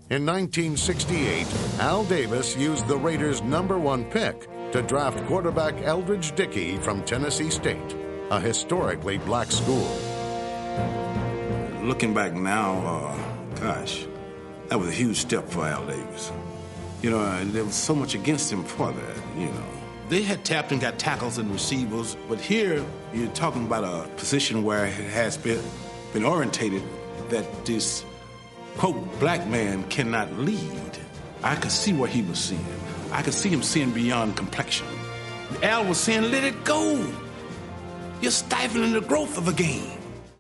In 1968, Al Davis used the Raiders' #1 pick to draft quarterback Eldridge Dickey from Tennessee State, a historically black school. Looking back now, gosh, that was a huge step for Al Davis. You know, there was so much against him for that, you know. They had tapped and got tackles and receivers, but here you're talking about a position where it has been orientated that this, quote, black man cannot lead. I could see what he was seeing. I could see him seeing beyond complexion. Al was saying, let it go. You're stifling the growth of a game.